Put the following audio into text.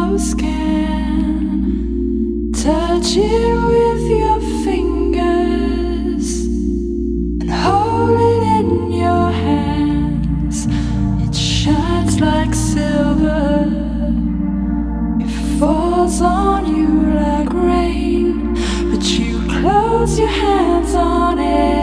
skin. Touch it with your fingers and hold it in your hands. It shines like silver. It falls on you like rain, but you close your hands on it.